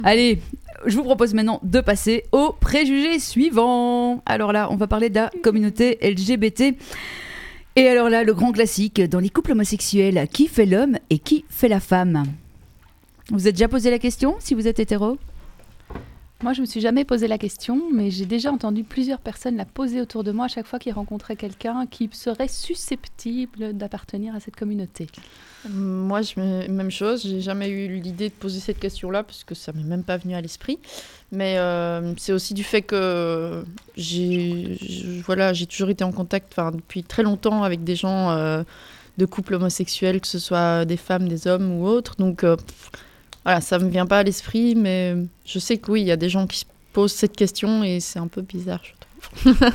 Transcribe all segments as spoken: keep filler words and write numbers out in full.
Allez, je vous propose maintenant de passer au préjugé suivant. Alors là, on va parler de la communauté L G B T. Et alors là, le grand classique, dans les couples homosexuels, qui fait l'homme et qui fait la femme ? Vous êtes déjà posé la question, si vous êtes hétéro ? Moi, je me suis jamais posé la question, mais j'ai déjà entendu plusieurs personnes la poser autour de moi à chaque fois qu'ils rencontraient quelqu'un qui serait susceptible d'appartenir à cette communauté. Moi, je me... même chose. J'ai jamais eu l'idée de poser cette question-là parce que ça m'est même pas venu à l'esprit. Mais euh, c'est aussi du fait que j'ai, je, voilà, j'ai toujours été en contact, enfin, depuis très longtemps avec des gens euh, de couples homosexuels, que ce soit des femmes, des hommes ou autres. Donc euh, voilà, ça me vient pas à l'esprit, mais je sais que oui, il y a des gens qui se posent cette question et c'est un peu bizarre, je trouve.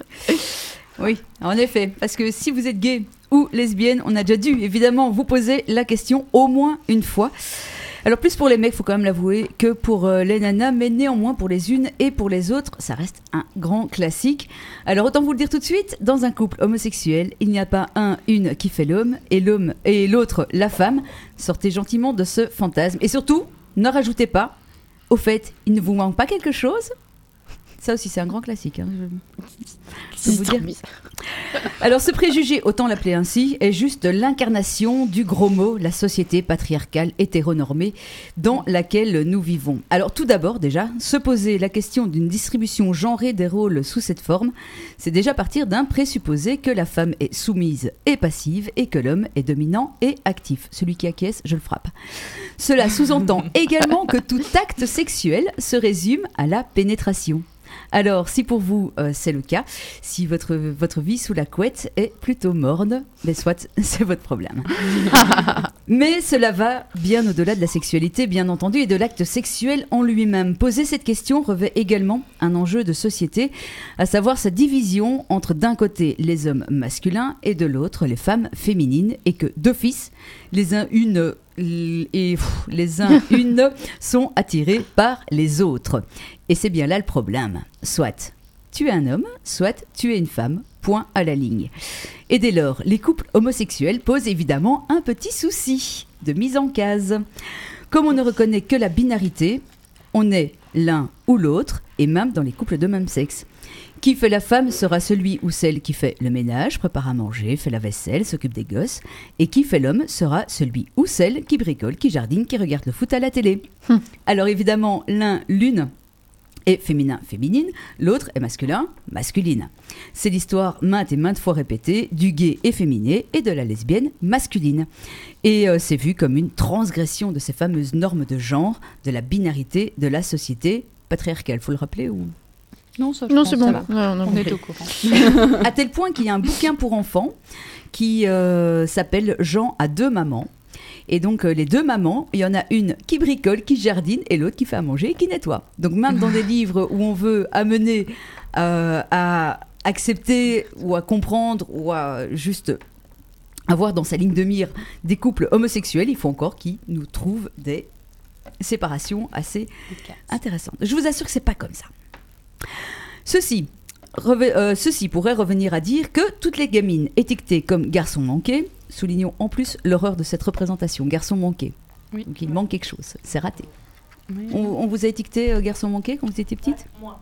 Oui, en effet, parce que si vous êtes gay ou lesbienne, on a déjà dû évidemment vous poser la question au moins une fois. Alors plus pour les mecs, faut quand même l'avouer, que pour euh, les nanas, mais néanmoins pour les unes et pour les autres, ça reste un grand classique. Alors autant vous le dire tout de suite, dans un couple homosexuel, il n'y a pas un, une qui fait l'homme et l'homme et l'autre la femme. Sortez gentiment de ce fantasme et surtout, ne rajoutez pas. Au fait, il ne vous manque pas quelque chose ? Ça aussi, c'est un grand classique. Hein, je... je peux vous dire. Alors, ce préjugé, autant l'appeler ainsi, est juste l'incarnation du gros mot, la société patriarcale hétéronormée dans laquelle nous vivons. Alors, tout d'abord, déjà, se poser la question d'une distribution genrée des rôles sous cette forme, c'est déjà partir d'un présupposé que la femme est soumise et passive et que l'homme est dominant et actif. Celui qui acquiesce, je le frappe. Cela sous-entend également que tout acte sexuel se résume à la pénétration. Alors, si pour vous, euh, c'est le cas, si votre, votre vie sous la couette est plutôt morne, mais soit, c'est votre problème. Mais cela va bien au-delà de la sexualité, bien entendu, et de l'acte sexuel en lui-même. Poser cette question revêt également un enjeu de société, à savoir sa division entre d'un côté les hommes masculins et de l'autre les femmes féminines, et que d'office, les uns une... et pff, les uns une sont attirés par les autres. Et c'est bien là le problème. Soit tu es un homme, soit tu es une femme, point à la ligne. Et dès lors, les couples homosexuels posent évidemment un petit souci de mise en case. Comme on ne reconnaît que la binarité, on est l'un ou l'autre, et même dans les couples de même sexe. Qui fait la femme sera celui ou celle qui fait le ménage, prépare à manger, fait la vaisselle, s'occupe des gosses. Et qui fait l'homme sera celui ou celle qui bricole, qui jardine, qui regarde le foot à la télé. Hum. Alors évidemment, l'un, l'une est féminin, féminine, l'autre est masculin, masculine. C'est l'histoire maintes et maintes fois répétée du gay efféminé et de la lesbienne masculine. Et euh, c'est vu comme une transgression de ces fameuses normes de genre, de la binarité de la société patriarcale. Faut le rappeler ou... Non, ça, non pense, c'est bon. Ça va. Non, non, on est au courant. À tel point qu'il y a un bouquin pour enfants qui euh, s'appelle Jean à deux mamans. Et donc, euh, les deux mamans, il y en a une qui bricole, qui jardine, et l'autre qui fait à manger et qui nettoie. Donc, même dans des livres où on veut amener euh, à accepter ou à comprendre ou à juste avoir dans sa ligne de mire des couples homosexuels, il faut encore qu'ils nous trouvent des séparations assez intéressantes. Je vous assure que c'est pas comme ça. Ceci, reve- euh, ceci pourrait revenir à dire que toutes les gamines étiquetées comme garçons manqués, soulignons en plus l'horreur de cette représentation, garçon manqué. Oui. Donc il manque quelque chose, c'est raté. Oui. On, on vous a étiqueté euh, garçon manqué quand vous étiez petite ? Ouais, moi.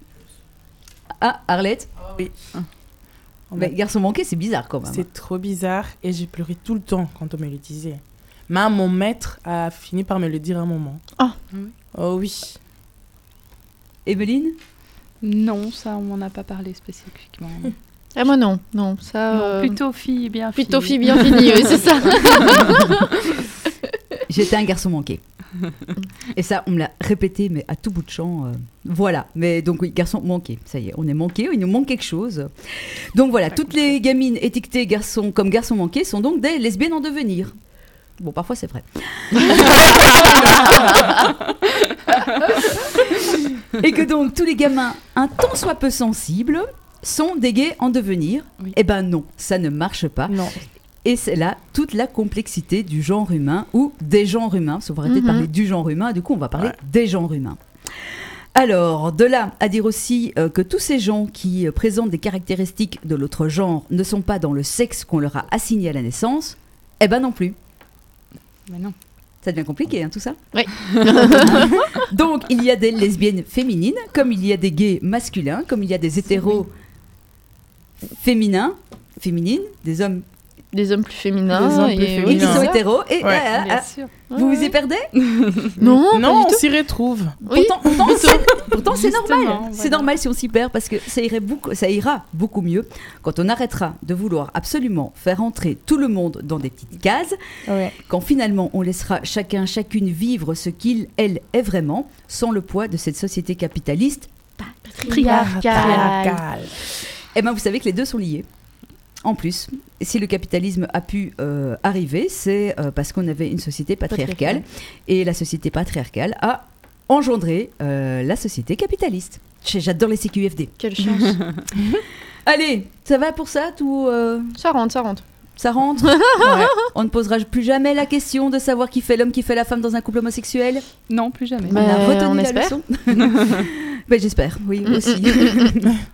Ah, Arlette ? Oh, oui. Ah. Mais garçon manqué, c'est bizarre quand même. C'est trop bizarre et j'ai pleuré tout le temps quand on me le disait. Même mon maître a fini par me le dire à un moment. Ah. Oh oui. Emeline ? Non, ça, on m'en a pas parlé spécifiquement. Ah, moi non, non, ça... Non, euh... plutôt fille bien finie. Plutôt fille bien finie, oui, c'est ça. J'étais un garçon manqué. Et ça, on me l'a répété, mais à tout bout de champ. Euh, voilà. Mais donc, oui, garçon manqué. Ça y est, on est manqué, il nous manque quelque chose. Donc voilà, toutes les gamines étiquetées garçons, comme garçons manqués sont donc des lesbiennes en devenir. Bon, parfois, c'est vrai. Et que donc, tous les gamins, un tant soit peu sensibles, sont des gays en devenir. Oui. Eh ben non, ça ne marche pas. Non. Et c'est là toute la complexité du genre humain ou des genres humains. Parce qu'on va arrêter mm-hmm. de parler du genre humain, du coup on va parler ouais. des genres humains. Alors, de là à dire aussi euh, que tous ces gens qui euh, présentent des caractéristiques de l'autre genre ne sont pas dans le sexe qu'on leur a assigné à la naissance, eh ben non plus. Mais non. Ça devient compliqué, hein, tout ça. Oui. Donc, il y a des lesbiennes féminines, comme il y a des gays masculins, comme il y a des hétéros féminins, féminines, des hommes Des hommes plus féminins. Des hommes plus et- et oui, qui féminins. sont c'est ça. hétéros. Et Ouais. ah, ah, Bien ah, sûr. vous Ouais, vous y ouais. perdez? Non, pas Non, du on tout. s'y retrouve. Oui. Pourtant, pourtant, c'est, pourtant, c'est Justement, normal. voilà. C'est normal si on s'y perd parce que ça, irait beaucoup, ça ira beaucoup mieux quand on arrêtera de vouloir absolument faire entrer tout le monde dans des petites cases, Ouais. quand finalement on laissera chacun, chacune vivre ce qu'il, elle est vraiment, sans le poids de cette société capitaliste. Patriarcal. Patriarcal. Eh bien, vous savez que les deux sont liés. En plus, si le capitalisme a pu euh, arriver, c'est euh, parce qu'on avait une société patriarcale. Et la société patriarcale a engendré euh, la société capitaliste. J- J'adore les C Q F D. Quelle chance. Allez, ça va pour ça tout, euh, Ça rentre, ça rentre. ça rentre. Ouais. On ne posera plus jamais la question de savoir qui fait l'homme, qui fait la femme dans un couple homosexuel. Non, plus jamais. Mais on a retenu on la espère. leçon. Ben, j'espère, oui, aussi.